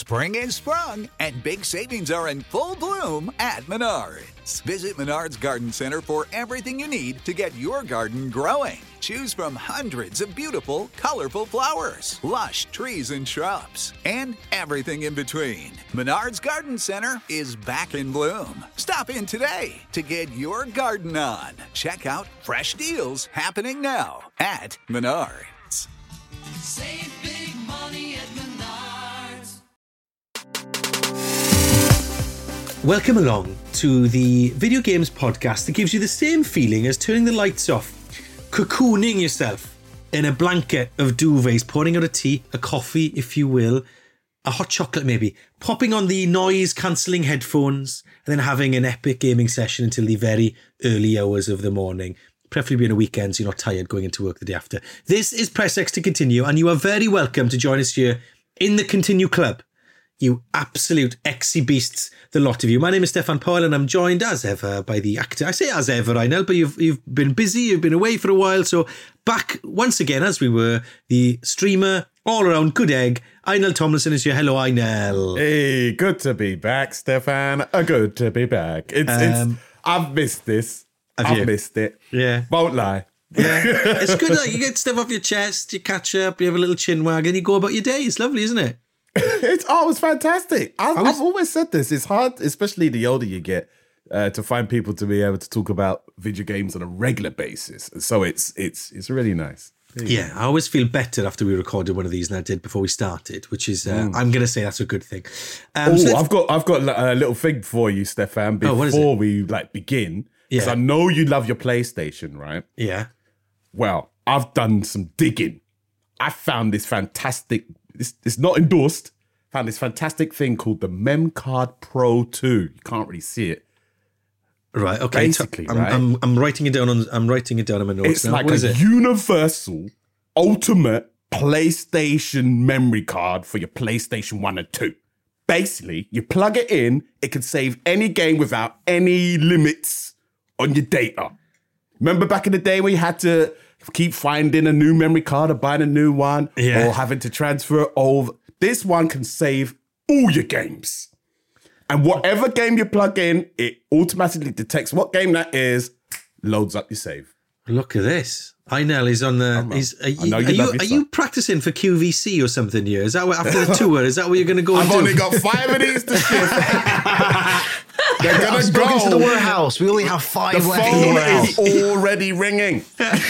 Spring is sprung, and big savings are in full bloom at Menards. Visit Menards Garden Center for everything you need to get your garden growing. Choose from hundreds of beautiful, colorful flowers, lush trees and shrubs, and everything in between. Menards Garden Center is back in bloom. Stop in today to get your garden on. Check out fresh deals happening now at Menards. Save big money at Menards. Welcome along to the video games podcast that gives you the same feeling as turning the lights off, cocooning yourself in a blanket of duvets, pouring out a tea, a coffee, if you will, a hot chocolate maybe, popping on the noise-cancelling headphones, and then having an epic gaming session until the very early hours of the morning. Preferably on a weekend so you're not tired going into work the day after. This is Press X to continue, and you are very welcome to join us here in the Continue Club. You absolute exy beasts, the lot of you. My name is Stefan Powell, and I'm joined as ever by the actor. I say as ever, I know, but you've been busy, you've been away for a while, so back once again as we were, the streamer, all-around good egg, Einel Tomlinson is here. Hello, Einel. Hey, good to be back, Stefan. Good to be back. I've missed this. I've missed it. Yeah. Won't lie. Yeah. It's good that you get stuff off your chest, you catch up, you have a little chin wag, and you go about your day. It's lovely, isn't it? It was fantastic. I've always said this. It's hard, especially the older you get, to find people to be able to talk about video games on a regular basis. So it's really nice. Yeah, I always feel better after we recorded one of these than I did before we started, which is I'm going to say that's a good thing. So I've got a little thing for you, Stefan. Before we begin, because I know you love your PlayStation, right? Yeah. Well, I've done some digging. I found this fantastic. It's not endorsed. Found this fantastic thing called the MemCard Pro 2. You can't really see it. Right. Okay. Basically, I'm writing it down on. I'm writing it down on my notes. It's now. like what is a it? universal, ultimate PlayStation memory card for your PlayStation 1 and 2. Basically, you plug it in. It can save any game without any limits on your data. Remember back in the day where you had to keep finding a new memory card or buying a new one or having to transfer it over? This one can save all your games. And whatever game you plug in, it automatically detects what game that is, loads up your save. Look at this. Einel is on the. Are you practicing for QVC or something here? Is that what, after the tour? Is that what you're going to go? I've only got 5 of these to ship. They're going to go into the warehouse. We only have 5 left in the warehouse. The phone is already ringing.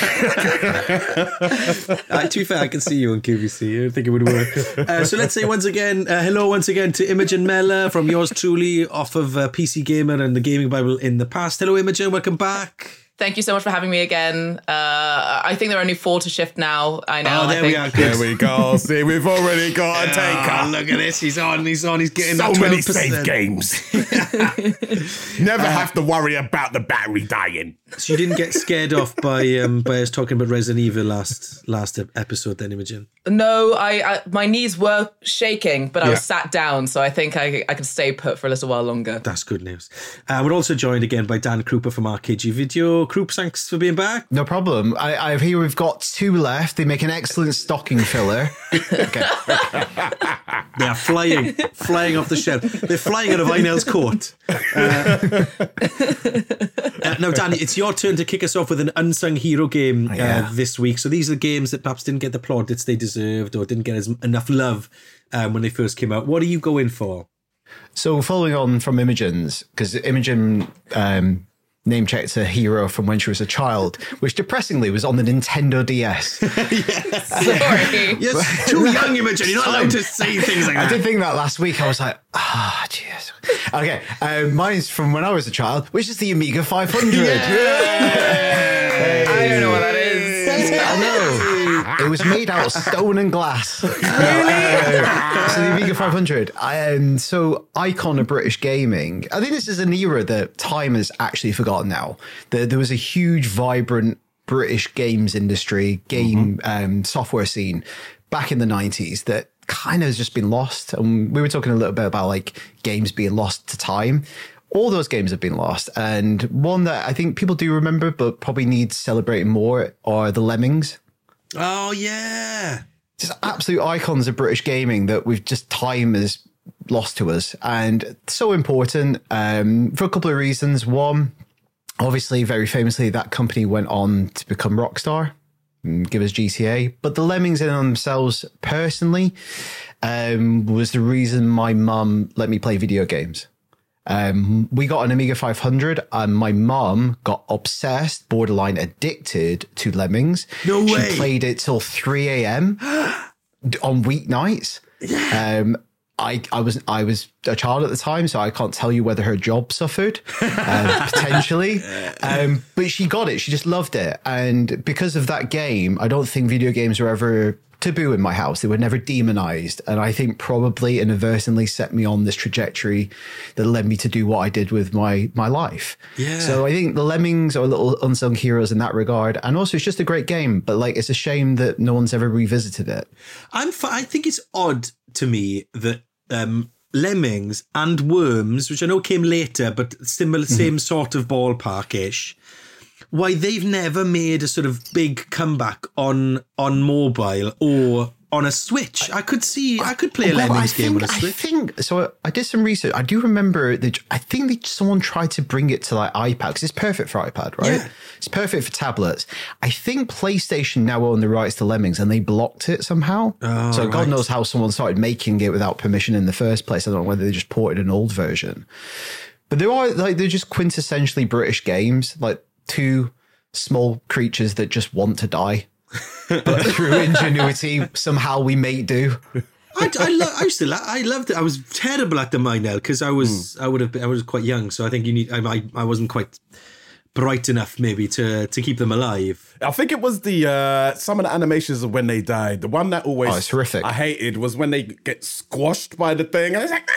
To be fair, I can see you on QVC. I don't think it would work. So let's say once again, hello once again to Imogen Mellor from yours truly off of PC Gamer and the Gaming Bible in the past. Hello, Imogen. Welcome back. Thank you so much for having me again. I think there are only 4 to shift now. I know. Oh, there we are. There we go. See, we've already got a taker. Look at this. He's on. He's getting so that 12%. many save games. Never have to worry about the battery dying. So you didn't get scared off by us talking about Resident Evil last episode then, Imogen? No, my knees were shaking, but I was sat down, so I think I can stay put for a little while longer. That's good news. We're also joined again by Dan Krupa from RKG Video. Krupa, thanks for being back. No problem. I hear we've got 2 left. They make an excellent stocking filler. Okay. They are flying off the shelf. They're flying out of Einel's court. Now, Dan, it's your turn to kick us off with an unsung hero game this week. So these are games that perhaps didn't get the plaudits they deserved or didn't get enough love when they first came out. What are you going for? So following on from Imogen's, because Imogen name-checked a hero from when she was a child, which depressingly was on the Nintendo DS. Sorry. Yes, too young, Imogen. You're not allowed to say things like that. I did think that last week. I was like, jeez. Okay, mine's from when I was a child, which is the Amiga 500. I don't know what that is. I know. It was made out of stone and glass. So the Amiga 500. So icon of British gaming. I think this is an era that time has actually forgotten now. There was a huge, vibrant British games industry, software scene back in the 90s that kind of has just been lost. And we were talking a little bit about like games being lost to time. All those games have been lost. And one that I think people do remember, but probably needs celebrating more, are the Lemmings. Oh, yeah. Just absolute icons of British gaming that we've just time has lost to us, and so important for a couple of reasons. One, obviously, very famously, that company went on to become Rockstar and give us GTA. But the Lemmings in themselves, personally, was the reason my mum let me play video games. We got an Amiga 500 and my mum got obsessed, borderline addicted to Lemmings. No way. She played it till 3 a.m. on weeknights. I was a child at the time, so I can't tell you whether her job suffered, potentially. But she got it. She just loved it. And because of that game, I don't think video games were ever taboo in my house. They were never demonized. And I think probably inadvertently set me on this trajectory that led me to do what I did with my life. Yeah. So I think the Lemmings are little unsung heroes in that regard. And also it's just a great game, but like, it's a shame that no one's ever revisited it. I think it's odd to me that Lemmings and Worms, which I know came later, but similar, same sort of ballpark-ish, why they've never made a sort of big comeback on mobile or on a Switch. I could play a Lemmings game on a Switch. I did some research. I do remember that I think someone tried to bring it to like iPad, because it's perfect for iPad, right? Yeah. It's perfect for tablets. I think PlayStation now own the rights to Lemmings and they blocked it somehow. So God knows how someone started making it without permission in the first place. I don't know whether they just ported an old version. But they're just quintessentially British games, like two small creatures that just want to die. But through ingenuity, somehow we make do. I loved it. I was terrible at them, Nell, because I was quite young, so I think I wasn't quite bright enough maybe to keep them alive. I think it was the some of the animations of when they died. The one that always it's horrific. I hated was when they get squashed by the thing, and it's like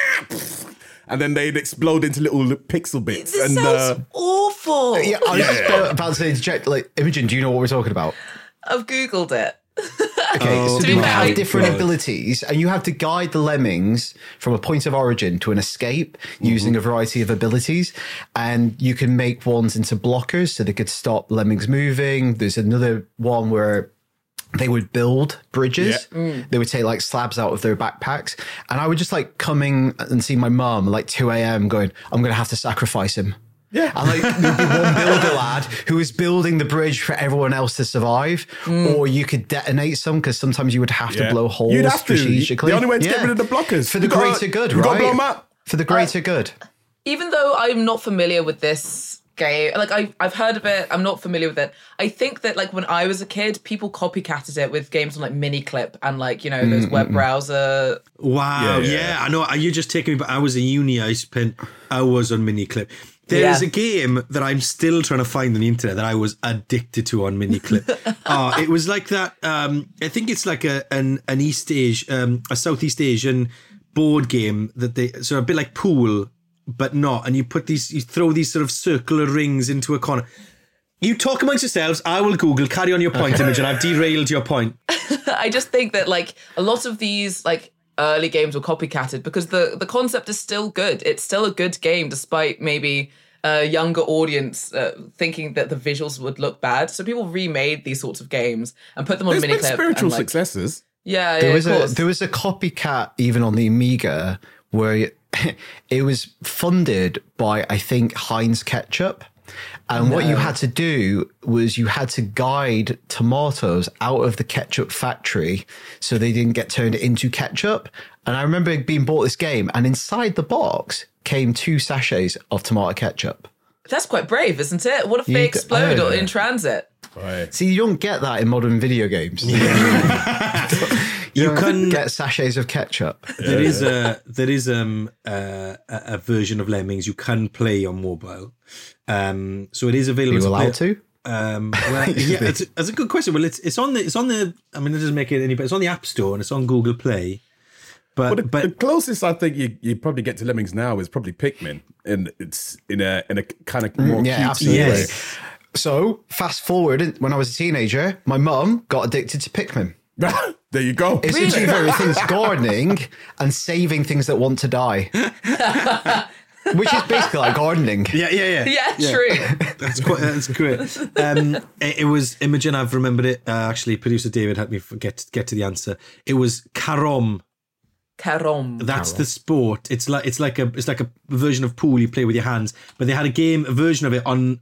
and then they'd explode into little pixel bits. This and sounds awful. Yeah, I was just about to say, interject, like, Imogen, do you know what we're talking about? I've Googled it. Okay, so To be you fair, have different abilities, and you have to guide the Lemmings from a point of origin to an escape using a variety of abilities. And you can make ones into blockers so they could stop Lemmings moving. There's another one where they would build bridges. Yeah. They would take like slabs out of their backpacks. And I would just like coming and see my mum like 2 a.m. going, I'm going to have to sacrifice him. Yeah. And like there'd be one builder lad who was building the bridge for everyone else to survive. Or you could detonate some, because sometimes you would have to blow holes strategically. The only way to get rid of the blockers. For the greater good, right? You got to blow them up. For the greater good. Even though I'm not familiar with this game, like I've heard of it, I'm not familiar with it. I think that like when I was a kid, people copycatted it with games on like Miniclip and like, you know, those web browser. Wow, yeah. I know. You're just taking me back. I was in uni. I spent hours on Miniclip. There is a game that I'm still trying to find on the internet that I was addicted to on Miniclip. It was like that. I think it's like an East Asian, a Southeast Asian board game that so a bit like pool, but not. And you throw these sort of circular rings into a corner. You talk amongst yourselves. I will Google. Carry on your point, Imogen. I've derailed your point. I just think that like a lot of these like early games were copycatted because the concept is still good. It's still a good game, despite maybe a younger audience thinking that the visuals would look bad. So people remade these sorts of games and put them on Miniclip. There's been spiritual and, like, successes. Yeah, there yeah, was a copycat even on the Amiga where it was funded by, I think, Heinz Ketchup. And what you had to do was you had to guide tomatoes out of the ketchup factory so they didn't get turned into ketchup. And I remember being bought this game, and inside the box came 2 sachets of tomato ketchup. That's quite brave, isn't it? What if they explode in transit? Right. See, you don't get that in modern video games. You can get sachets of ketchup. There is a version of Lemmings you can play on mobile. So it is available. Are you allowed to? Well, yeah, that's a good question. Well, it's on the. I mean, it doesn't make it any better. It's on the App Store and it's on Google Play. But the closest I think you probably get to Lemmings now is probably Pikmin, and it's in a kind of more cute absolutely. way. So fast forward, when I was a teenager, my mum got addicted to Pikmin. There you go. It's the two very things: gardening and saving things that want to die. Which is basically like gardening. Yeah, true. That's great. It was Imogen. I've remembered it. Actually, producer David helped me get to the answer. It was Karom. Carom. That's the sport. It's like a version of pool you play with your hands. But they had a version of it on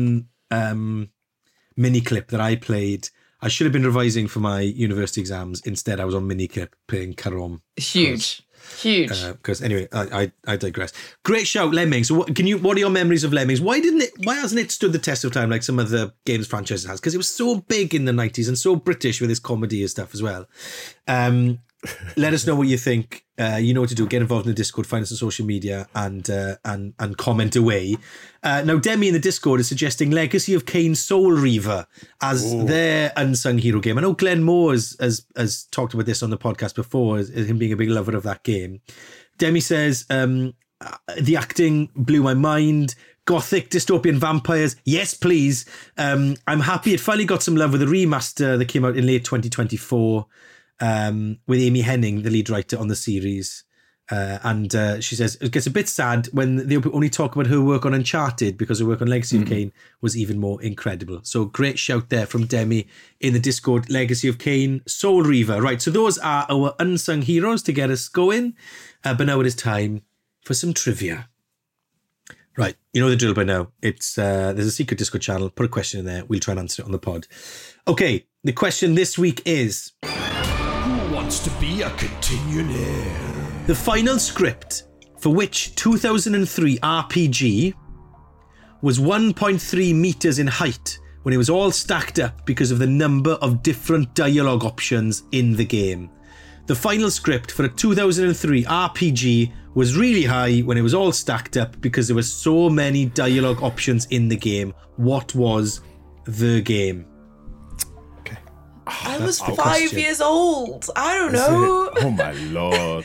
Miniclip that I played. I should have been revising for my university exams. Instead, I was on Miniclip playing Carom. Huge. Because anyway, I digress. Great shout, Lemmings. So what are your memories of Lemmings? Why hasn't it stood the test of time like some of the games franchises has? Because it was so big in the 90s and so British with its comedy and stuff as well. Let us know what you think. You know what to do. Get involved in the Discord, find us on social media, and comment away. Now, Demi in the Discord is suggesting Legacy of Kain Soul Reaver as their unsung hero game. I know Glenn Moore has talked about this on the podcast before, as him being a big lover of that game. Demi says, the acting blew my mind. Gothic dystopian vampires, yes please. I'm happy it finally got some love with a remaster that came out in late 2024. With Amy Hennig, the lead writer on the series. And she says it gets a bit sad when they only talk about her work on Uncharted because her work on Legacy of Kain was even more incredible. So great shout there from Demi in the Discord, Legacy of Kain, Soul Reaver. Right, so those are our unsung heroes to get us going. But now it is time for some trivia. Right, you know the drill by now. It's there's a secret Discord channel. Put a question in there. We'll try and answer it on the pod. Okay, the question this week is... Wants to be a continuaire. The final script for which 2003 RPG was 1.3 meters in height when it was all stacked up because of the number of different dialogue options in the game. The final script for a 2003 RPG was really high when it was all stacked up because there were so many dialogue options in the game. What was the game? I was 5 years old. I don't know. Oh my lord!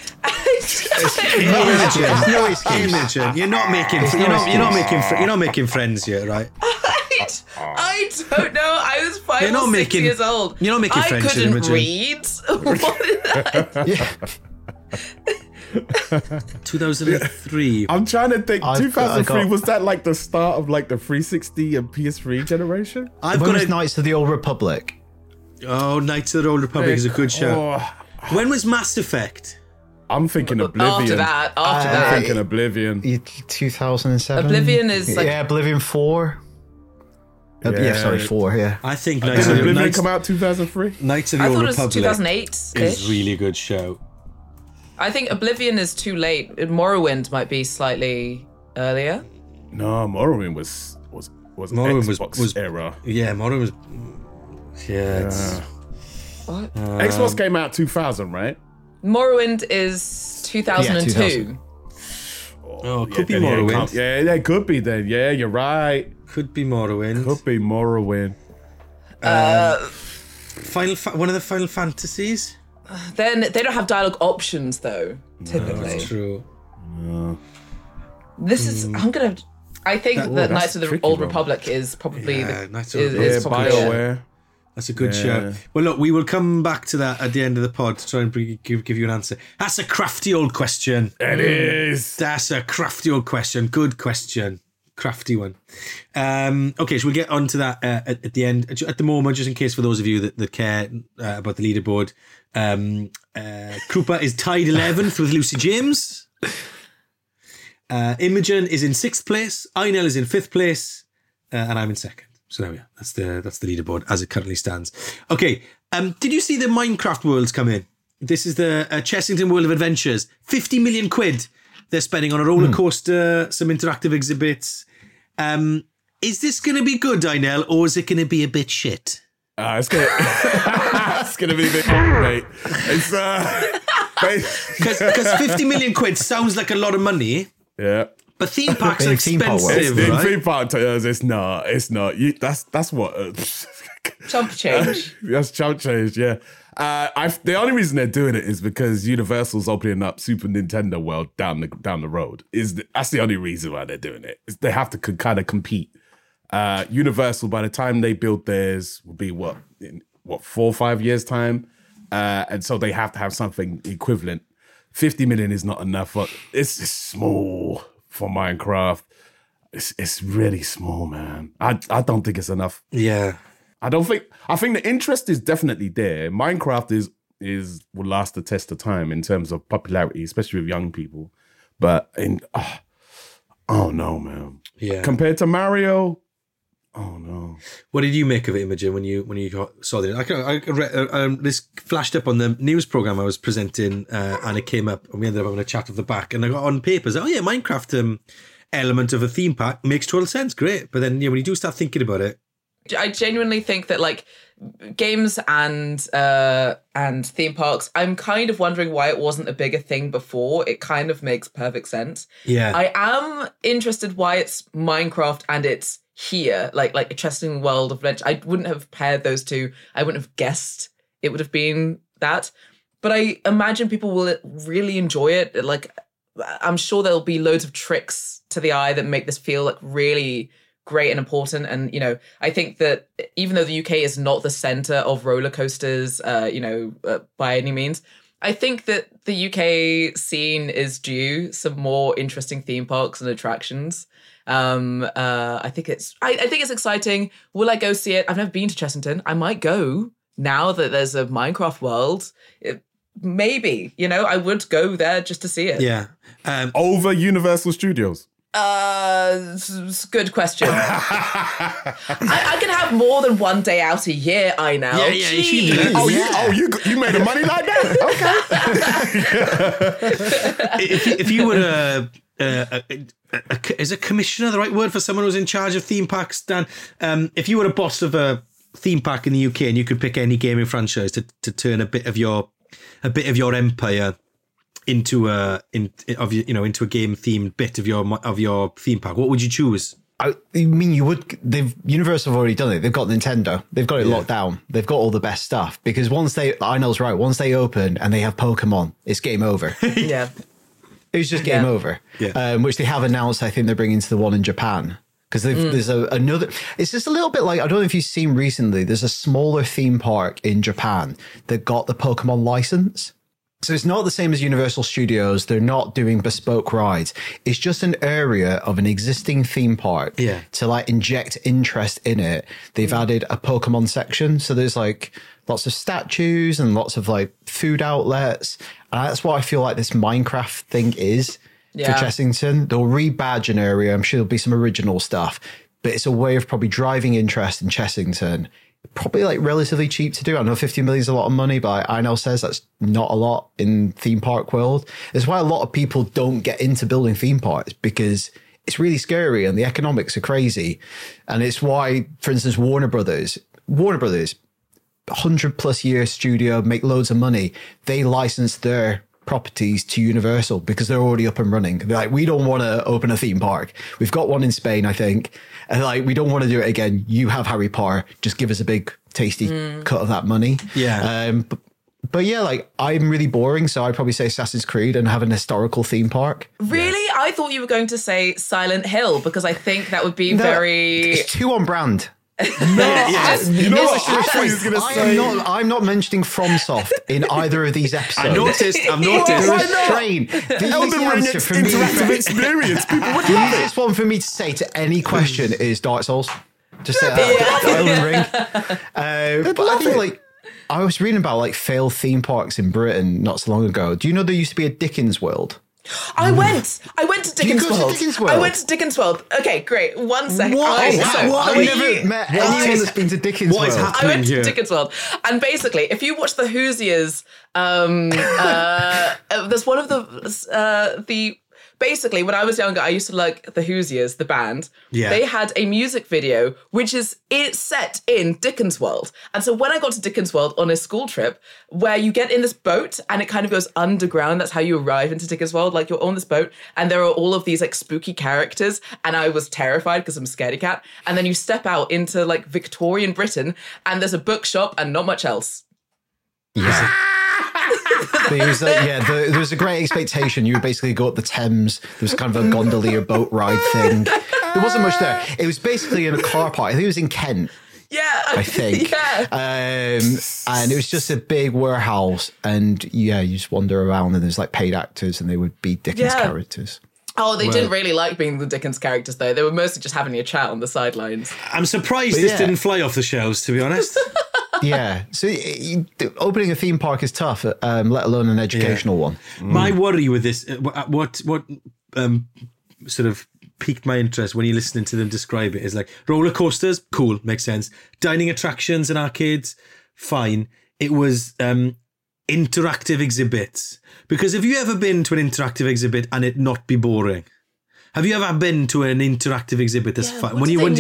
Imogen, you're not making friends yet, right? I don't know. I was 5 or 6 years old. You're not making friends. I couldn't Imogen. read. What did I? 2003. I'm trying to think. I've 2003 got- was that like the start of like the 360 and PS3 generation? I've When got was a... Knights of the Old Republic? Oh, Knights of the Old Republic is a good show. Oh, When was Mass Effect? I'm thinking Oblivion. After I'm that. thinking Oblivion. 2007? Oblivion is like- Yeah, Oblivion 4. Yeah. 4, yeah. I think Did Knights of the Oblivion come out 2003? Knights of the I Old thought it was Republic 2008 is really good show. I think Oblivion is too late. Morrowind might be slightly earlier. No, Morrowind was Morrowind Xbox was era. Yeah, Morrowind was. Yeah, it's, What? Xbox came out 2000, right? Morrowind is 2002. 2000. oh, it could be then yeah, Morrowind. Yeah, it could be then. Yeah, you're right. Could be Morrowind. Could be Morrowind. One of the Final Fantasies. Then they don't have dialogue options though. Typically, That's true. this is. I think that that's Knights of the tricky, Old bro. Republic is probably Yeah, the. Knights of the is Old probably it. BioWare. That's a good Yeah. show. Well, look, we will come back to that at the end of the pod to try and give you an answer. That's a crafty old question. It is. That's a crafty old question. Good question. Crafty one. Okay, so we'll get on to that at the end. At the moment, just in case for those of you that care about the leaderboard, Krupa is tied 11th with Lucy James. Imogen is in 6th place. Einel is in 5th place. And I'm in 2nd. So there we are. That's the leaderboard as it currently stands. Okay, did you see the Minecraft worlds come in? This is the Chessington World of Adventures. 50 million quid they're spending on a roller coaster, some interactive exhibits. Is this going to be good, Einel, or is it going to be a bit shit? It's gonna be a bit, mate. It's Because 50 million quid sounds like a lot of money, yeah. but theme parks are Big theme park world. expensive, The right? theme park it's not. It's not. That's what. Chump change. That's chump change. Yeah. The only reason they're doing it is because Universal's opening up Super Nintendo World down the road. That's the only reason why they're doing it. They have to kind of compete. Universal, by the time they build theirs, will be in 4 or 5 years time, and so they have to have something equivalent. 50 million is not enough. But it's small for Minecraft. It's really small, man. I don't think it's enough. Yeah. I think the interest is definitely there. Minecraft is will last the test of time in terms of popularity, especially with young people. But oh no, man. Yeah. Compared to Mario, oh no. What did you make of it, Imogen, when you saw this? This flashed up on the news program I was presenting, and it came up, and we ended up having a chat off the back. And I got on papers. Oh yeah, Minecraft element of a theme park makes total sense, great. But then when you do start thinking about it, I genuinely think that like games and theme parks, I'm kind of wondering why it wasn't a bigger thing before. It kind of makes perfect sense. Yeah. I am interested why it's Minecraft and it's here, like a interesting world of adventure. I wouldn't have paired those two. I wouldn't have guessed it would have been that. But I imagine people will really enjoy it. Like, I'm sure there'll be loads of tricks to the eye that make this feel like really great and important. And, I think that even though the UK is not the center of roller coasters, by any means, I think that the UK scene is due some more interesting theme parks and attractions. I think it's exciting. Will I go see it? I've never been to Chessington. I might go now that there's a Minecraft world. Maybe, I would go there just to see it. Yeah. Over Universal Studios. Good question. I can have more than one day out a year, I know. Yeah, you should do that. You made the money like that? Okay. if you were is a commissioner the right word for someone who's in charge of theme parks, Dan? If you were a boss of a theme park in the UK and you could pick any gaming franchise to turn a bit of your empire into a game themed bit of your theme park, what would you choose? I mean, you would. Universal have already done it. They've got Nintendo. They've got it locked down. They've got all the best stuff. Because once they open and they have Pokemon, it's game over. Yeah. It was just game over. Yeah. Which they have announced. I think they're bringing to the one in Japan. Because there's another. It's just a little bit like, I don't know if you've seen recently. There's a smaller theme park in Japan that got the Pokemon license. So it's not the same as Universal Studios. They're not doing bespoke rides. It's just an area of an existing theme park to like inject interest in it. They've added a Pokemon section. So there's like lots of statues and lots of like food outlets. And that's what I feel like this Minecraft thing is for Chessington. They'll rebadge an area. I'm sure there'll be some original stuff, but it's a way of probably driving interest in Chessington. Probably like relatively cheap to do. I know 50 million is a lot of money, but INL says that's not a lot in theme park world. It's why a lot of people don't get into building theme parks, because it's really scary and the economics are crazy. And it's why, for instance, Warner Brothers, 100+ year studio, make loads of money. They license their properties to Universal because they're already up and running. They're like, we don't want to open a theme park. We've got one in Spain, I think. And like, we don't want to do it again. You have Harry Potter. Just give us a big, tasty cut of that money. Yeah. But yeah, like, I'm really boring, so I'd probably say Assassin's Creed and have an historical theme park. Really? I thought you were going to say Silent Hill, because I think that would be very... It's too on brand. You know what? I thought he was going to say. I'm not mentioning FromSoft in either of these episodes. I've noticed. There is strain. The Elden Ring interactive experience. People would love it. Easiest one for me to say to any question is Dark Souls. Just say that. Elden Ring. But I think like, I was reading about like failed theme parks in Britain not so long ago. Do you know there used to be a Dickens World? I went to Dickens go to World. Dickens World? I went to Dickens World. Okay, great. 1 second. I've never met anyone that's been to Dickens World. I went to Dickens World, and basically, if you watch the Hoosiers, there's one of the basically, when I was younger, I used to like the Hoosiers, the band. Yeah. They had a music video, it's set in Dickens World. And so when I got to Dickens World on a school trip, where you get in this boat and it kind of goes underground, that's how you arrive into Dickens World. Like, you're on this boat and there are all of these like spooky characters, and I was terrified because I'm a scaredy cat. And then you step out into like Victorian Britain and there's a bookshop and not much else. Yeah. There was a great expectation. You would basically go up the Thames. There was kind of a gondolier boat ride thing. There wasn't much there. It was basically in a car park. I think it was in Kent. Yeah. I think. Yeah. And it was just a big warehouse. And you just wander around and there's like paid actors and they would be Dickens characters. Oh, they didn't really like being the Dickens characters, though. They were mostly just having a chat on the sidelines. I'm surprised this didn't fly off the shelves, to be honest. Yeah. So opening a theme park is tough, let alone an educational one. My worry with this, what sort of piqued my interest when you're listening to them describe it is like roller coasters, cool, makes sense. Dining attractions and arcades, fine. It was interactive exhibits. Because have you ever been to an interactive exhibit and it not be boring? Have you ever been to an interactive exhibit that's fun? When you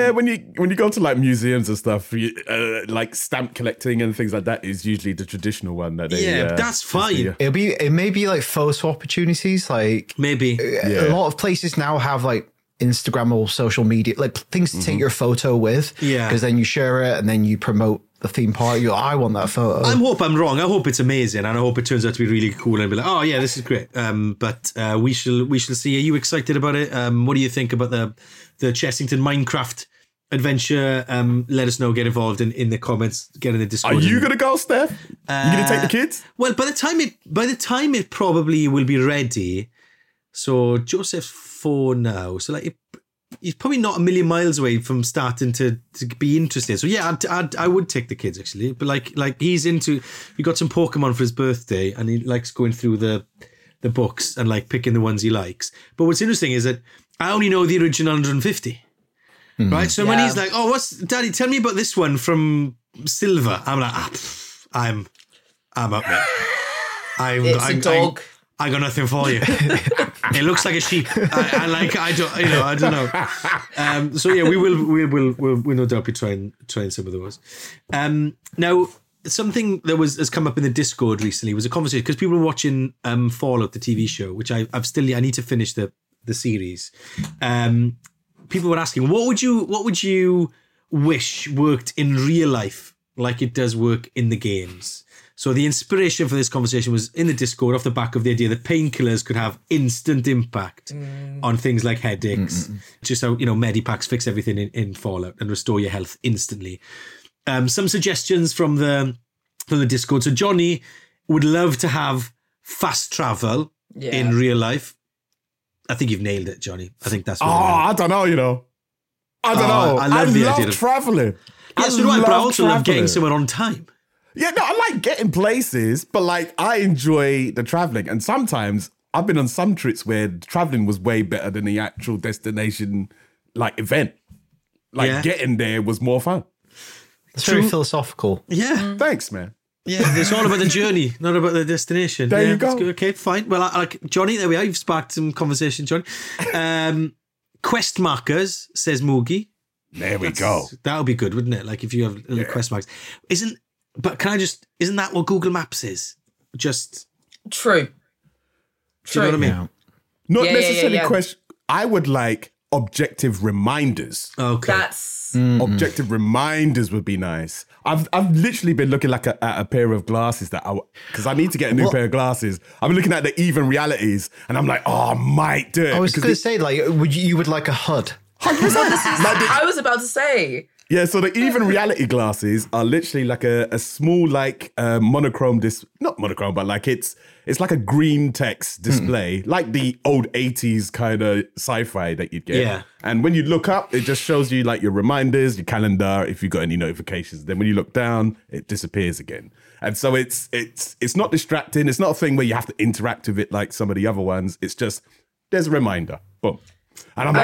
go to like museums and stuff, like stamp collecting and things like that is usually the traditional one that they. That's fine. It may be like photo opportunities. Like maybe a lot of places now have like Instagram or social media, like things to take your photo with. Yeah, because then you share it and then you promote the theme park. I want that photo. I hope I'm wrong. I hope it's amazing, and I hope it turns out to be really cool and be like, oh yeah, this is great. But we shall see. Are you excited about it? What do you think about the Chessington Minecraft adventure? Let us know. Get involved in the comments. Get in the Discord. Are you gonna go, Steph? You gonna take the kids? Well, by the time it probably will be ready. So Joseph's 4 now. So like he's probably not a million miles away from starting to be interested. So yeah, I would take the kids actually. But like he's into. We got some Pokemon for his birthday, and he likes going through the books and like picking the ones he likes. But what's interesting is that I only know the original 150. Right. So when he's like, "Oh, Daddy? Tell me about this one from Silver." I'm like, I'm up there. It's a dog. I got nothing for you. It looks like a sheep. I don't know. So yeah, we'll no doubt be trying some of those. Now, something that has come up in the Discord recently was a conversation because people were watching Fallout, the TV show, which I need to finish the series. People were asking, what would you wish worked in real life like it does work in the games? So the inspiration for this conversation was in the Discord off the back of the idea that painkillers could have instant impact on things like headaches. Just how, Medipacks fix everything in Fallout and restore your health instantly. Some suggestions from the Discord. So Johnny would love to have fast travel in real life. I think you've nailed it, Johnny. I think that's I don't know, I don't know. I love the idea of traveling. Yeah, so do I, but I also love getting somewhere on time. Yeah, no, I like getting places, but like I enjoy the traveling. And sometimes I've been on some trips where traveling was way better than the actual destination like event. Like getting there was more fun. It's very philosophical. Yeah. Thanks, man. Yeah, it's all about the journey, not about the destination. There you go. That's good. Okay, fine. Well, like Johnny, there we are. You've sparked some conversation, Johnny. Quest markers, says Moogie. There we go. That would be good, wouldn't it? Like if you have little quest marks. Isn't that what Google Maps is? Just True. Do you know what I mean? Yeah. Not necessarily question. I would like objective reminders. Okay. That's Objective reminders would be nice. I've literally been looking like at a pair of glasses because I need to get a new pair of glasses. I've been looking at the even realities, and I'm like, I might do it. I was going to say, like, you would like a HUD? I was about to say. Yeah, so the even reality glasses are literally like a small, like monochrome not monochrome, but like it's like a green text display, like the old 80s kind of sci-fi that you'd get. Yeah. And when you look up, it just shows you like your reminders, your calendar, if you've got any notifications. Then when you look down, it disappears again. And so it's not distracting. It's not a thing where you have to interact with it like some of the other ones. It's just, there's a reminder. Boom. And I'm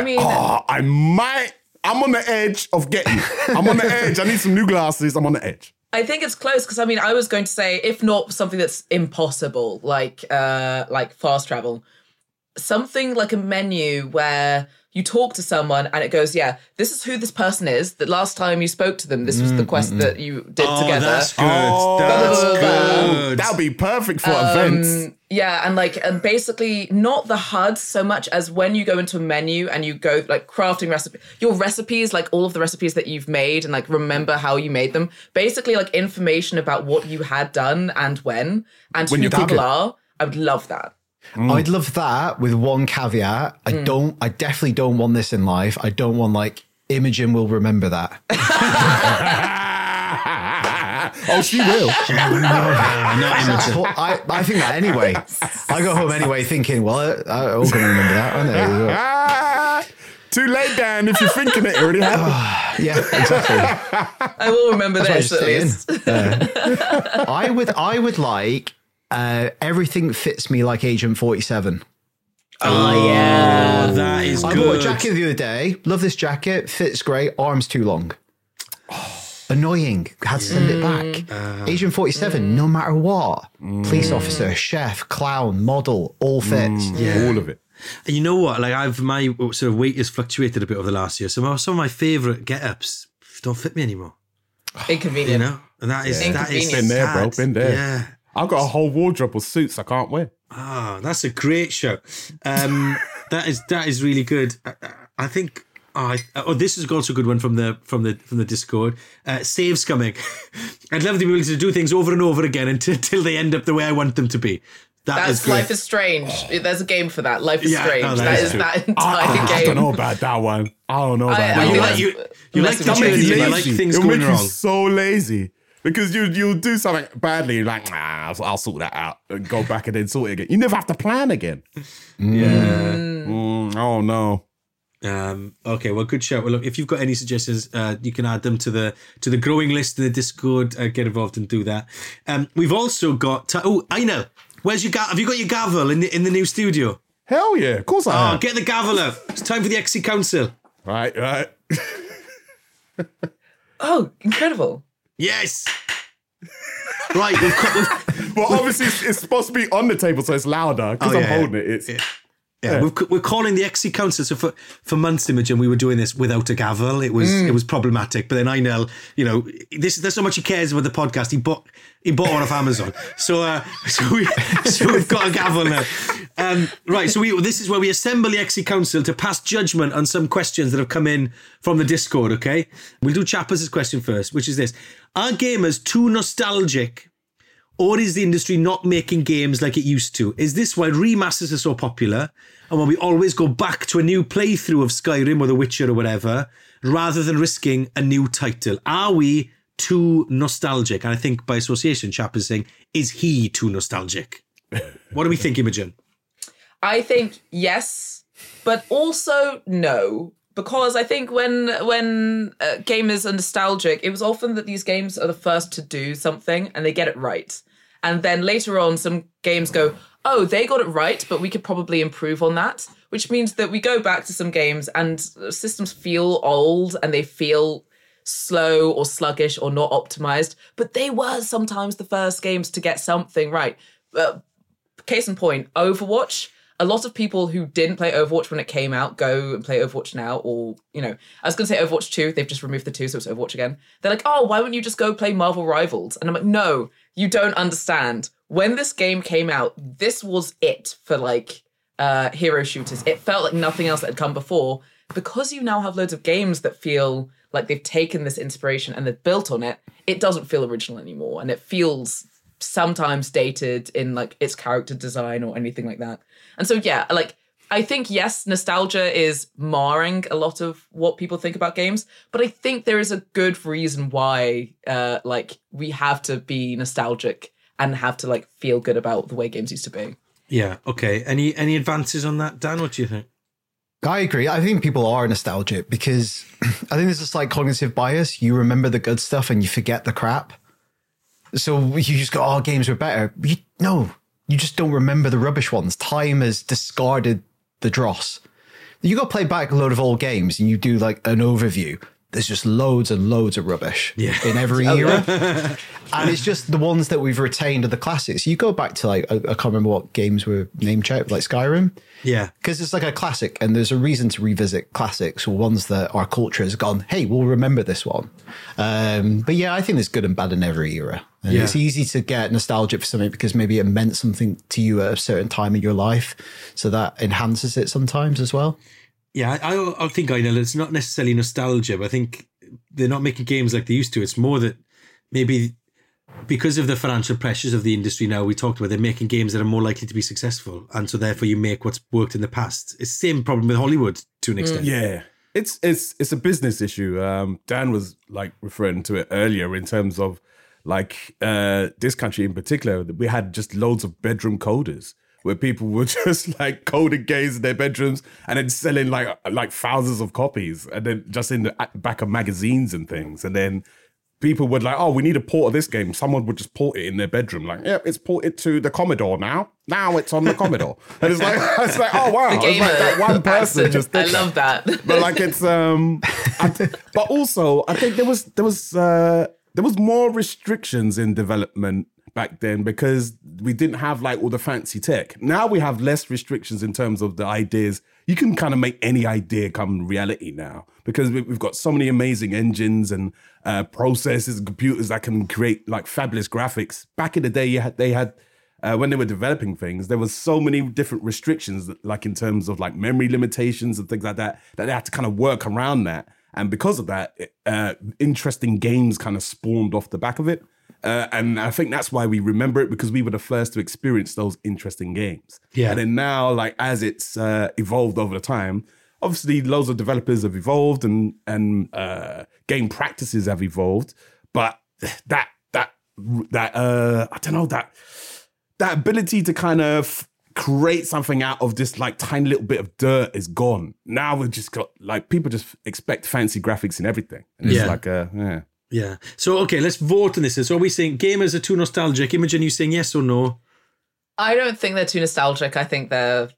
I'm on the edge of getting it. I'm on the edge. I need some new glasses. I'm on the edge. I think it's close because I was going to say, if not something that's impossible, like fast travel, something like a menu where you talk to someone and it goes, this is who this person is. That last time you spoke to them, this was the quest that you did together. That's good. That's good. That would be perfect for events. Yeah, and basically not the HUD so much as when you go into a menu and you go like crafting your recipes, like all of the recipes that you've made and like remember how you made them. Basically like information about what you had done and when who people are. I would love that. I'd love that with one caveat. I definitely don't want this in life. I don't want like Imogen will remember that. Oh, she will. I think that anyway. I go home anyway thinking, well, I'm going to remember that, aren't I? Too late, Dan. If you're thinking it already happened. Yeah, exactly. I will remember That's this what at I'm least. I would like everything fits me like Agent 47. Oh, yeah. That is I good. bought a jacket the other day. Love this jacket. Fits great. Arms too long. Annoying. Had to send it back. Agent 47, no matter what. Police officer, chef, clown, model, all fits. All of it. And you know what? Like my sort of weight has fluctuated a bit over the last year. Some of my favourite get-ups don't fit me anymore. Inconvenient. You know, and that is Inconvenient. Been there, bro. sad. Been there. Yeah. I've got a whole wardrobe of suits I can't wear. Ah, that's a great show. That is really good. I think. This is also a good one from the Discord. Saves coming. I'd love to be able to do things over and over again until they end up the way I want them to be. That's Life is Strange. There's a game for that. Life is Strange. no, that is that entire game. I don't know about that one. I don't know about I that think one. that's You like less the of a journey, choice. you like things It'll going make wrong. you so lazy. Because you'll do something badly, you're like, I'll sort that out and go back and then sort it again. You never have to plan again. Yeah. Oh no. Okay, well, good shout. Well, look, if you've got any suggestions, you can add them to the growing list in the Discord. Get involved and do that. We've also got. I know. Where's your have you got your gavel in the new studio? Hell yeah, of course I have. Get the gavel up. It's time for the XC Council. Right. Oh, incredible. Yes. Right. Well, obviously it's supposed to be on the table, so it's louder because I'm holding it. Yeah, we're calling the XC Council. So for months, Imogen, we were doing this without a gavel. It was problematic. But then Einel, there's so much he cares about the podcast. He bought one off Amazon. So we've got a gavel now. Right. So this is where we assemble the XC Council to pass judgment on some questions that have come in from the Discord. Okay, we'll do Chappers' question first, which is this: are gamers too nostalgic? Or is the industry not making games like it used to? Is this why remasters are so popular? And when we always go back to a new playthrough of Skyrim or The Witcher or whatever, rather than risking a new title? Are we too nostalgic? And I think by association, Chap is saying, is he too nostalgic? What do we think, Imogen? I think yes, but also no. Because I think when gamers are nostalgic, it was often that these games are the first to do something and they get it right. And then later on, some games go, oh, they got it right, but we could probably improve on that. Which means that we go back to some games and systems feel old and they feel slow or sluggish or not optimized. But they were sometimes the first games to get something right. Case in point, Overwatch. A lot of people who didn't play Overwatch when it came out go and play Overwatch now, or, I was going to say Overwatch 2, they've just removed the 2, so it's Overwatch again. They're like, oh, why wouldn't you just go play Marvel Rivals? And I'm like, no, you don't understand. When this game came out, this was it for, hero shooters. It felt like nothing else that had come before. Because you now have loads of games that feel like they've taken this inspiration and they've built on it, it doesn't feel original anymore, and it feels sometimes dated in its character design or anything like that. And so I think yes, nostalgia is marring a lot of what people think about games, but I think there is a good reason why we have to be nostalgic and have to feel good about the way games used to be. Yeah, okay. Any advances on that, Dan? What do you think? I agree. I think people are nostalgic because I think there's this cognitive bias. You remember the good stuff and you forget the crap. So you just go, oh, games were better. No, you just don't remember the rubbish ones. Time has discarded the dross. You go play back a load of old games and you do an overview. There's just loads and loads of rubbish in every era. And it's just the ones that we've retained are the classics. You go back to I can't remember what games were name checked, like Skyrim. Yeah. Because it's a classic and there's a reason to revisit classics or ones that our culture has gone, hey, we'll remember this one. But yeah, I think there's good and bad in every era. And it's easy to get nostalgic for something because maybe it meant something to you at a certain time in your life. So that enhances it sometimes as well. Yeah, I think I know it's not necessarily nostalgia, but I think they're not making games like they used to. It's more that maybe because of the financial pressures of the industry now, we talked about, they're making games that are more likely to be successful. And so therefore you make what's worked in the past. It's the same problem with Hollywood to an extent. Yeah. It's a business issue. Dan was referring to it earlier in terms of this country in particular, we had just loads of bedroom coders where people were just like coding games in their bedrooms and then selling like thousands of copies, and then just in the back of magazines and things. And then people would like, oh, we need a port of this game. Someone would just port it in their bedroom, like, yeah, it's ported to the Commodore now. Now it's on the Commodore. And it's like, oh wow, The gamer it's like that one person accent. just did I love that. But like it's but also I think there was more restrictions in development back then because we didn't have like all the fancy tech. Now we have less restrictions in terms of the ideas. You can kind of make any idea come reality now because we've got so many amazing engines and processors and computers that can create like fabulous graphics. Back in the day, they had when they were developing things, there was so many different restrictions, like in terms of like memory limitations and things like that, that they had to kind of work around that. And because of that, interesting games kind of spawned off the back of it. And I think that's why we remember it, because we were the first to experience those interesting games. Yeah. And then now, like as it's evolved over the time, obviously loads of developers have evolved and game practices have evolved. But that I don't know, that ability to kind of create something out of this like tiny little bit of dirt is gone. Now we've just got like people just expect fancy graphics and everything. And it's like yeah. Yeah. So, okay, let's vote on this. So are we saying gamers are too nostalgic? Imogen, you saying yes or no? I don't think they're too nostalgic. I think they're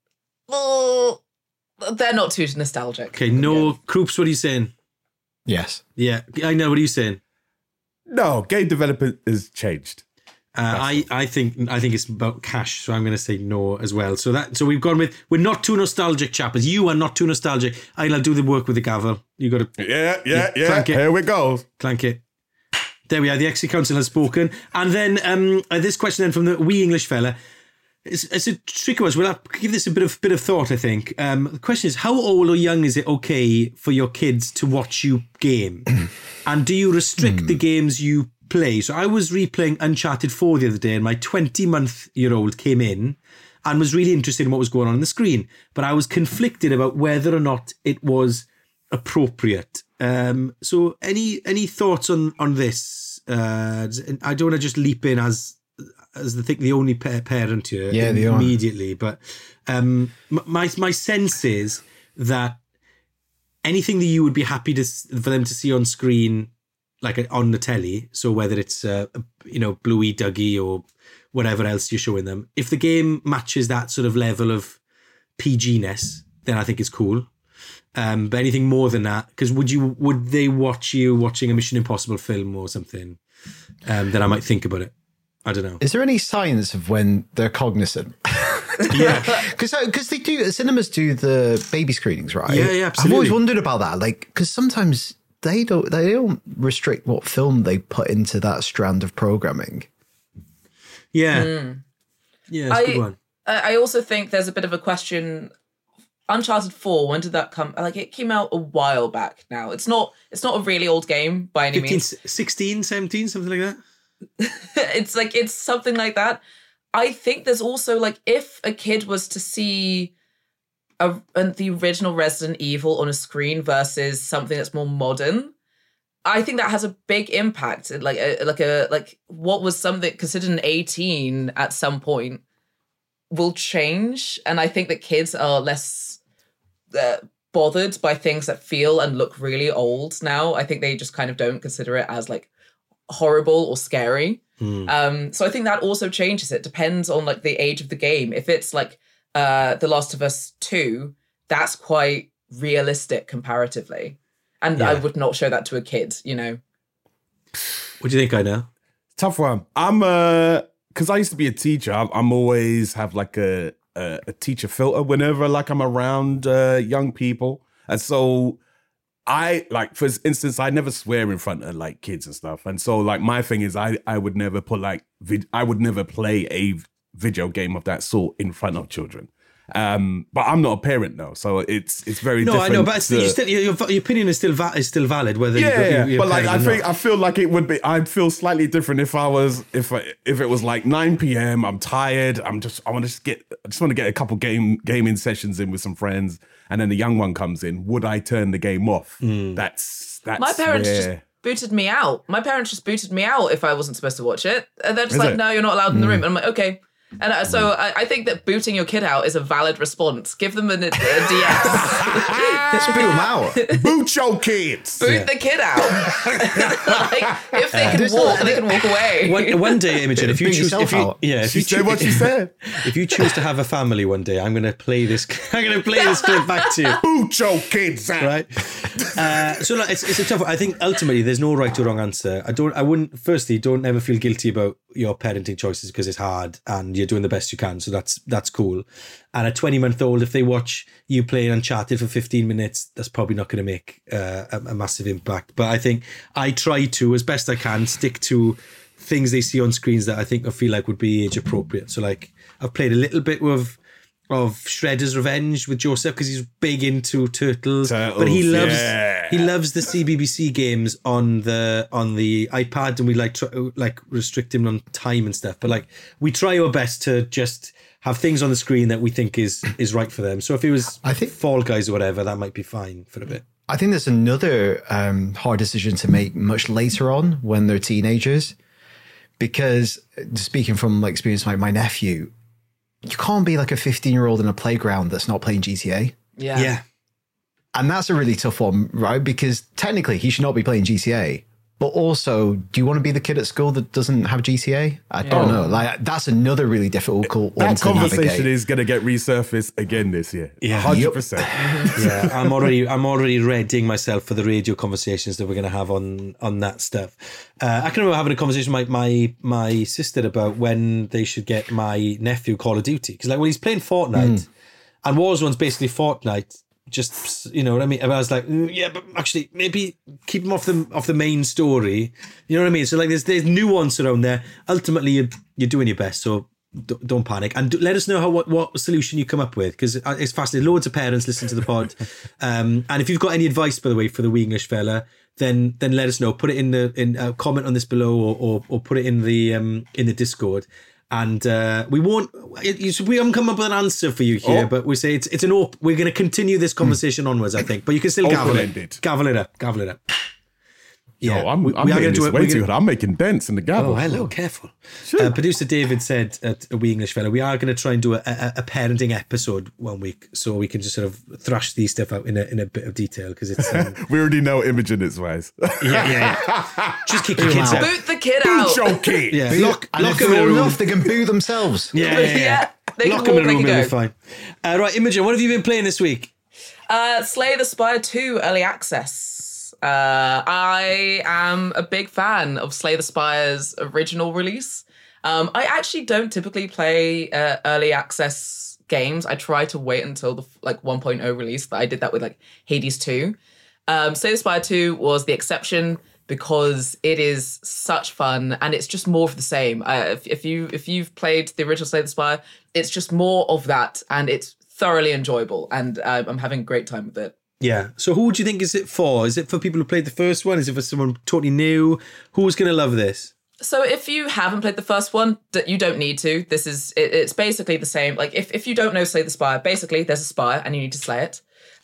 not too nostalgic. Okay, no. Kroops, what are you saying? Yes. Yeah, I know. What are you saying? No, game development has changed. I think it's about cash, so I'm going to say no as well. So we've gone with we're not too nostalgic, chappers. You are not too nostalgic. I'll do the work with the gavel. You got to yeah. Here we go. Clank it. There we are. The Exit Council has spoken, and then this question then from the wee English fella. It's a tricky one. We'll have to give this a bit of thought, I think. The question is, how old or young is it okay for your kids to watch you game, and do you restrict the games you play? So I was replaying Uncharted 4 the other day, and my 20-month-year-old came in and was really interested in what was going on the screen, but I was conflicted about whether or not it was appropriate. So any thoughts on this? I don't want to just leap in as the only parent here immediately, but my sense is that anything that you would be happy for them to see on screen, like on the telly, so whether it's Bluey, Dougie, or whatever else you're showing them, if the game matches that sort of level of PG-ness, then I think it's cool. But anything more than that, because would they watch you watching a Mission Impossible film or something? Then I might think about it. I don't know. Is there any signs of when they're cognizant? Yeah, because they do. Cinemas do the baby screenings, right? Yeah, absolutely. I've always wondered about that, like because sometimes they don't restrict what film they put into that strand of programming. Yeah, yeah, it's a good one. I also think there's a bit of a question. Uncharted 4, when did that come? Like, it came out a while back now. It's not a really old game by any 15, means. 16, 17, something like that. It's something like that. I think there's also like, if a kid was to see the original Resident Evil on a screen versus something that's more modern, I think that has a big impact. Like what was something considered an 18 at some point will change, and I think that kids are less bothered by things that feel and look really old now. I think they just kind of don't consider it as like horrible or scary. So I think that also changes. It depends on like the age of the game. If it's like The Last of Us 2, that's quite realistic comparatively, and I would not show that to a kid, you know. What do you think, I know? Tough one. I'm because I used to be a teacher. I'm always have like a teacher filter whenever like I'm around young people, and so I like, for instance, I never swear in front of like kids and stuff, and so like my thing is I would never put like I would never play a video game of that sort in front of children. But I'm not a parent though, so it's very different. No, I know, but your opinion is still valid. Whether you're but like I feel like it would be. I'd feel slightly different if it was like 9 p.m. I'm tired. I just want to get a couple gaming sessions in with some friends, and then the young one comes in. Would I turn the game off? That's my parents just booted me out. My parents just booted me out if I wasn't supposed to watch it. And they're just no, you're not allowed in the room. And I'm like, okay. And so I think that booting your kid out is a valid response. Give them a DS. Let's boot them out. Boot your kids. Boot the kid out. Like, if they can walk, they can walk away. One day, Imogen, if you Boot choose, yourself out. She said what she said. if you choose to have a family one day, I'm going to play this. I'm going to play this clip back to you. Boot your kids out. Right. So look, it's a tough one. I think ultimately there's no right or wrong answer. I wouldn't. Firstly, don't ever feel guilty about your parenting choices because it's hard and you're doing the best you can. So that's cool. And a 20-month-old, if they watch you play Uncharted for 15 minutes, that's probably not going to make a massive impact. But I think I try to, as best I can, stick to things they see on screens that I think I feel like would be age appropriate. So like I've played a little bit of Shredder's Revenge with Joseph because he's big into turtles, but he loves the CBBC games on the iPad, and we like restrict him on time and stuff. But like we try our best to just have things on the screen that we think is right for them. So if it was Fall Guys or whatever, that might be fine for a bit. I think there's another hard decision to make much later on when they're teenagers, because speaking from like experience, like my nephew, you can't be like a 15-year-old in a playground that's not playing GTA. Yeah. And that's a really tough one, right? Because technically he should not be playing GTA. But also, do you want to be the kid at school that doesn't have GTA? I don't know. Like that's another really difficult one That to conversation navigate. is going to get resurfaced again this year. Yeah. 100%. Yeah, I'm already readying myself for the radio conversations that we're going to have on that stuff. I can remember having a conversation with my sister about when they should get my nephew Call of Duty, because like when he's playing Fortnite, and Warzone's basically Fortnite. Just, you know what I mean? And I was like, yeah, but actually maybe keep him off the main story. You know what I mean? So like there's nuance around there. Ultimately, you're doing your best, so don't panic. And let us know what solution you come up with, because it's fascinating. Loads of parents listen to the pod. And if you've got any advice, by the way, for the Wee English fella, then let us know. Put it in a comment on this below, or put it in the Discord. And we haven't come up with an answer for you here, but we say it's an we're going to continue this conversation onwards, I think. But you can still gavel it up. Yeah, I'm making this way too hard. I'm making dents in the gavel. Oh, hello, careful. Producer David said at a Wee English Fella, we are going to try and do a parenting episode one week, so we can just sort of thrash these stuff out in a bit of detail, because it's we already know Imogen its ways. Yeah. Just kick your kids out. Boot the kid out. Boot your kid. Yeah, Lock them in a room. They can boo themselves. Yeah. They Lock can them in a walk, room, they it'll can be go. fine. Right, Imogen, what have you been playing this week? Slay the Spire 2 Early Access. I am a big fan of Slay the Spire's original release. I actually don't typically play early access games. I try to wait until the 1.0 release. I did that with like Hades 2. Slay the Spire 2 was the exception because it is such fun and it's just more of the same. If you've played the original Slay the Spire, it's just more of that and it's thoroughly enjoyable, and I'm having a great time with it. Yeah. So who do you think is it for? Is it for people who played the first one? Is it for someone totally new? Who's going to love this? So if you haven't played the first one, you don't need to. It's basically the same. Like if you don't know Slay the Spire, basically there's a spire and you need to slay it.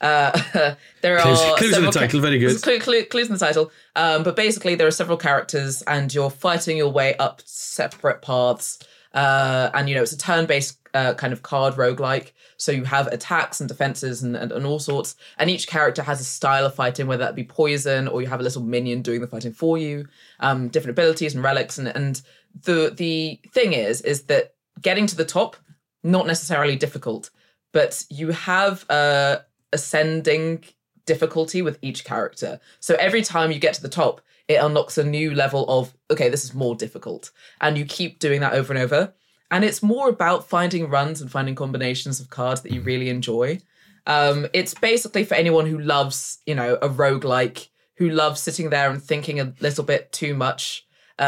There are clues in the title, very good. Clues in the title. But basically there are several characters and you're fighting your way up separate paths. And it's a turn-based kind of card roguelike. So you have attacks and defenses and all sorts. And each character has a style of fighting, whether that be poison or you have a little minion doing the fighting for you, different abilities and relics. And the thing is that getting to the top, not necessarily difficult, but you have ascending difficulty with each character. So every time you get to the top, it unlocks a new level of, okay, this is more difficult. And you keep doing that over and over. And it's more about finding runs and finding combinations of cards that you really enjoy. It's basically for anyone who loves, a roguelike, who loves sitting there and thinking a little bit too much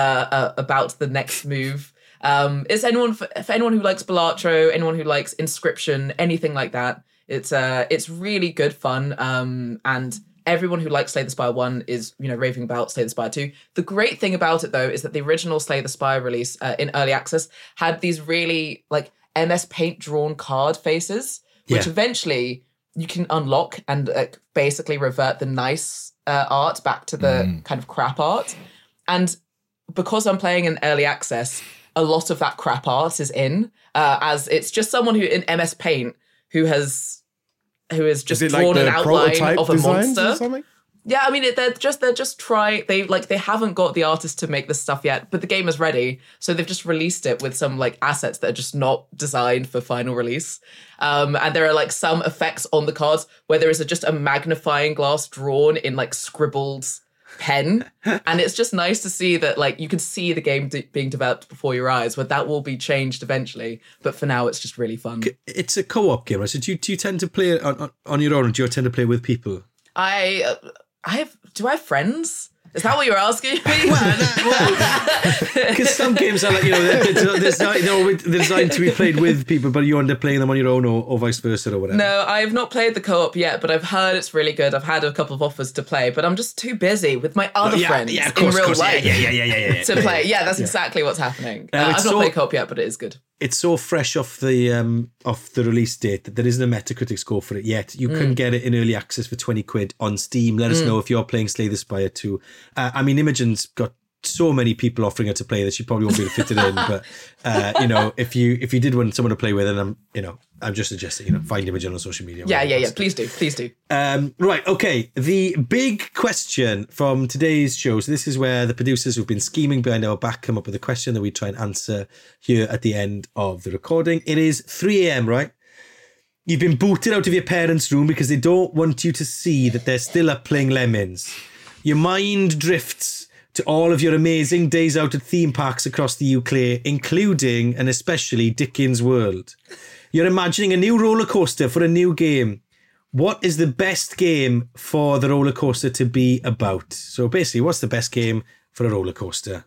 about the next move. It's for anyone who likes Balatro, anyone who likes Inscription, anything like that. It's really good fun. And everyone who likes Slay the Spire 1 is, raving about Slay the Spire 2. The great thing about it, though, is that the original Slay the Spire release in early access had these really, MS Paint drawn card faces, which eventually you can unlock and basically revert the nice art back to the kind of crap art. And because I'm playing in early access, a lot of that crap art is in, as it's just someone who in MS Paint who has just drawn an outline of a monster. Yeah, I mean, they haven't got the artist to make this stuff yet, but the game is ready, so they've just released it with some like assets that are just not designed for final release. And there are like some effects on the cards where there is just a magnifying glass drawn in like scribbled pen, and it's just nice to see that like you can see the game being developed before your eyes, but that will be changed eventually. But for now, it's just really fun. It's a co-op game, right? So do you tend to play it on your own, or do you tend to play with people? Do I have friends? Is that what you're asking me? Because some games are like, they're designed to be played with people, but you end up playing them on your own or vice versa or whatever. No, I have not played the co-op yet, but I've heard it's really good. I've had a couple of offers to play, but I'm just too busy with my other friends in real life to play. Yeah, that's exactly what's happening. I've not played co-op yet, but it is good. It's so fresh off the release date that there isn't a Metacritic score for it yet. You can get it in early access for 20 quid on Steam. Let us know if you're playing Slay the Spire 2. I mean, Imogen's got so many people offering her to play that she probably won't be able to fit it in. But if you did want someone to play with, then I'm just suggesting find Imogen on social media. Yeah. Please do. Right. Okay. The big question from today's show. So this is where the producers who've been scheming behind our back come up with a question that we try and answer here at the end of the recording. It is 3 a.m. Right. You've been booted out of your parents' room because they don't want you to see that they're still up playing Lemmings. Your mind drifts to all of your amazing days out at theme parks across the UK, including and especially Dickens World. You're imagining a new roller coaster for a new game. What is the best game for the roller coaster to be about? So basically, what's the best game for a roller coaster?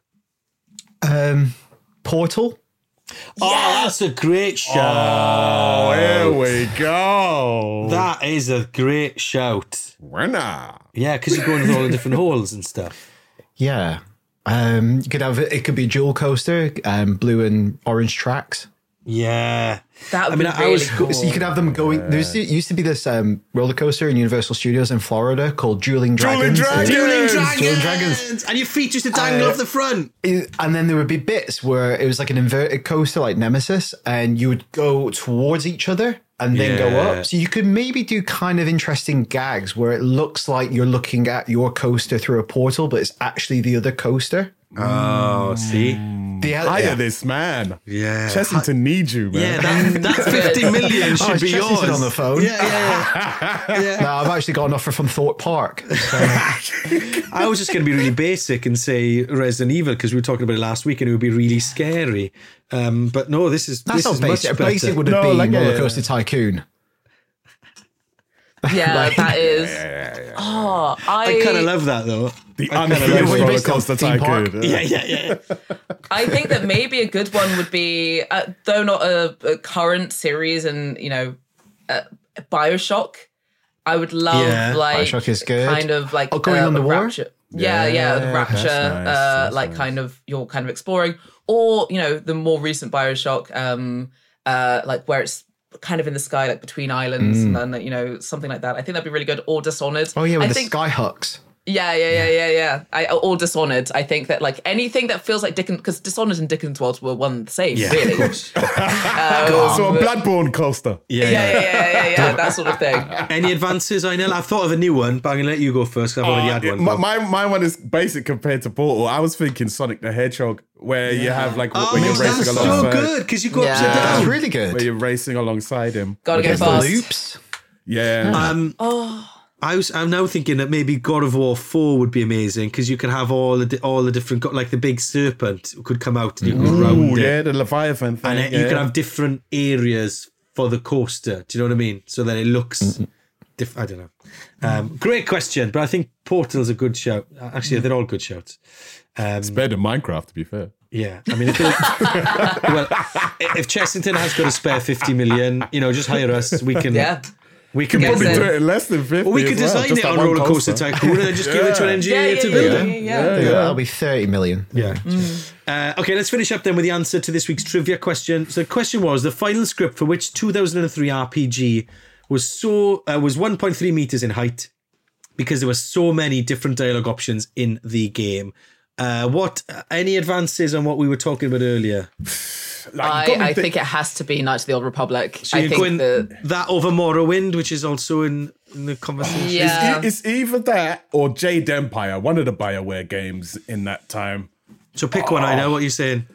Portal. Oh, that's a great shout. Oh, here we go. That is a great shout. Winner. Yeah, because you're going to all the different holes and stuff. Yeah. You could have it could be a dual coaster, blue and orange tracks. Yeah. That would be really cool. So you could have them going. There used to be this roller coaster in Universal Studios in Florida called Dueling Dragons. Dueling Dragons. And your feet used to dangle off the front. And then there would be bits where it was like an inverted coaster like Nemesis, and you would go towards each other and then go up. So you could maybe do kind of interesting gags where it looks like you're looking at your coaster through a portal, but it's actually the other coaster. Oh, see? Hire this man. Yeah. Chessington needs you, man. Yeah, that 50 million should be yours. on the phone. Yeah. No, I've actually got an offer from Thorpe Park. So. I was just going to be really basic and say Resident Evil because we were talking about it last week and it would be really scary. But no, this is not much basic. better. Basic would have been Roller Coaster Tycoon. Yeah, that is. Oh, I kind of love that though. The unfinished Roller Coaster Tycoon. Yeah. I think that maybe a good one would be, though not a current series, and BioShock. I would love BioShock is good. Kind of like going on the war. Rapture. Yeah, Rapture. That's like nice. kind of you're kind of exploring, or the more recent BioShock, like where it's kind of in the sky, like between islands, and something like that. I think that'd be really good. Or Dishonored. Oh yeah, with the Skyhawks. Yeah. Or Dishonored. I think that like anything that feels like Dickens, because Dishonored and Dickens World were one and the same, really. Of course. So a Bloodborne coaster. Yeah, that sort of thing. Any advances, Einel? I've thought of a new one, but I'm going to let you go first because I've already had one. My one is basic compared to Portal. I was thinking Sonic the Hedgehog, where you have like when you're racing that's alongside. so good because you go upside down. That's really good. Where you're racing alongside him. Gotta get The fast. loops. Yeah. I'm now thinking that maybe God of War 4 would be amazing because you could have all the different, like the big serpent could come out and you could go round it. The Leviathan thing. And you could have different areas for the coaster. Do you know what I mean? So that it looks I don't know. Great question, but I think Portal's a good shout. Actually, they're all good shouts. It's better than Minecraft, to be fair. Yeah, I mean, if Chessington has got a spare 50 million, just hire us. We can. Yeah. We can Probably Yes, do it in less than 50. Well, we could as well, design just it that on one Roller Coaster Tycoon and then just give it to an engineer to build it. Yeah. That'll be 30 million. Yeah. Okay, let's finish up then with the answer to this week's trivia question. So the question was, the final script for which 2003 RPG was 1.3 meters in height because there were so many different dialogue options in the game. Any advances on what we were talking about earlier? I think it has to be Knights of the Old Republic. So you're going that over Morrowind, which is also in the conversation. Yeah. It's either that or Jade Empire, one of the BioWare games in that time. So pick one. I know what you're saying.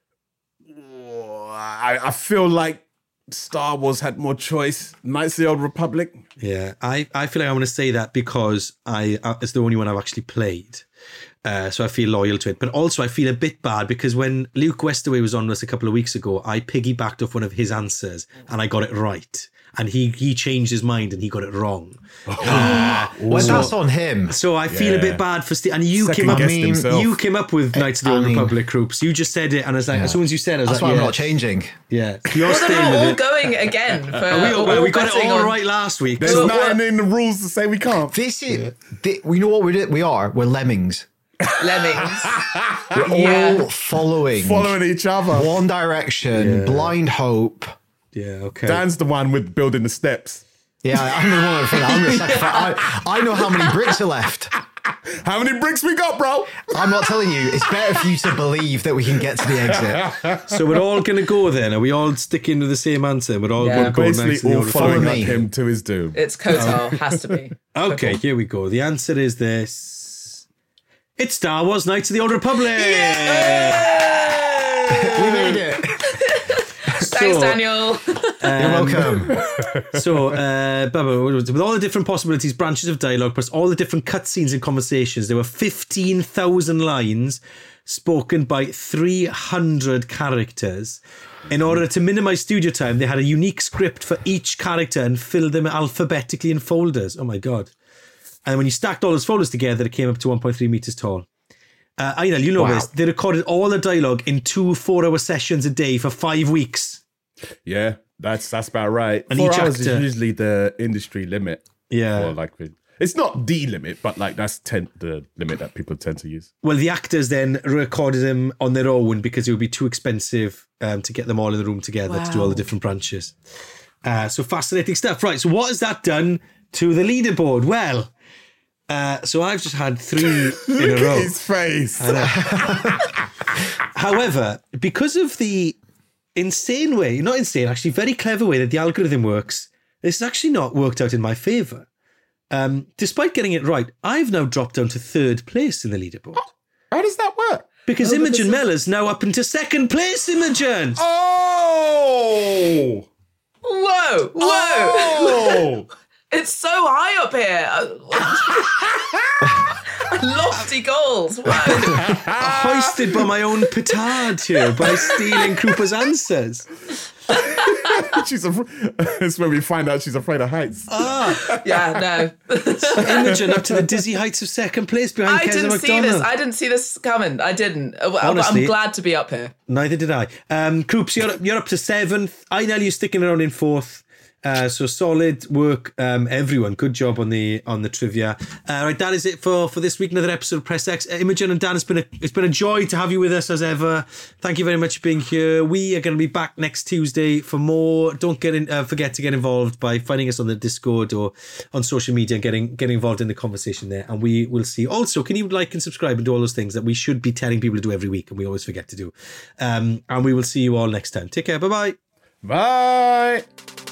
I feel like Star Wars had more choice. Knights of the Old Republic. Yeah, I feel like I'm going to say that because it's the only one I've actually played. So I feel loyal to it. But also I feel a bit bad because when Luke Westaway was on us a couple of weeks ago, I piggybacked off one of his answers and I got it right. And he changed his mind and he got it wrong. Well, that's on him. So I feel a bit bad for Steve. And you came up with Knights of the Old Republic groups. You just said it, and I was like, as soon as you said it, I was that's why I'm not changing. Yeah, you're Well, staying then with we're all it. going again. We got it all right last week. There's nothing in the rules to say we can't. This is, we know what we're lemmings. Lemmings. We're all following each other. one direction, blind hope. Yeah, okay. Dan's the one with building the steps. Yeah, I'm the one thing. I'm going to sacrifice. I know how many bricks are left. How many bricks we got, bro? I'm not telling you. It's better for you to believe that we can get to the exit. So we're all going to go then? Are we all sticking to the same answer? We're all going to go next to Basically, the all Old following Follow up me. him to his doom. It's Kotal. Has to be. Okay, here we go. The answer is this. It's Star Wars Knights of the Old Republic. We made it. Thanks, Daniel. You're welcome. So, Bubba, with all the different possibilities, branches of dialogue, plus all the different cutscenes and conversations, there were 15,000 lines spoken by 300 characters. In order to minimize studio time, they had a unique script for each character and filled them alphabetically in folders. Oh my God. And when you stacked all those folders together, it came up to 1.3 meters tall. Einal, you know this. They recorded all the dialogue in 2 4-hour sessions a day for 5 weeks. Yeah, that's about right. And 4 each hours actor- is usually the industry limit. Yeah. It's not the limit, but like that's the limit that people tend to use. Well, the actors then recorded them on their own because it would be too expensive to get them all in the room together to do all the different branches. So fascinating stuff. Right, so what has that done to the leaderboard? Well, so I've just had 3 in a Look row. at his face. However, because of the insane way, not insane, actually very clever way that the algorithm works, this has actually not worked out in my favour. Despite getting it right, I've now dropped down to 3rd place in the leaderboard. How does that work? Because Imogen Mellor's now up into 2nd place, Imogen! Oh! Whoa! Oh! It's so high up here. Lofty goals. Wow. Hoisted by my own petard here by stealing Krupa's answers. It's when we find out she's afraid of heights. Yeah, no. Imogen up to the dizzy heights of 2nd place behind I Keza didn't see McDonald. this. I didn't see this coming. I didn't. Honestly. I'm glad to be up here. Neither did I. Krups, you're up to 7th. I know you're sticking around in 4th. So solid work, everyone. Good job on the trivia. Right, that is it for this week. Another episode of Press X. Imogen and Dan, it's been a joy to have you with us as ever. Thank you very much for being here. We are going to be back next Tuesday for more. Don't forget to get involved by finding us on the Discord or on social media and getting involved in the conversation there. And we will see. Also, can you like and subscribe and do all those things that we should be telling people to do every week and we always forget to do. And we will see you all next time. Take care. Bye-bye. Bye.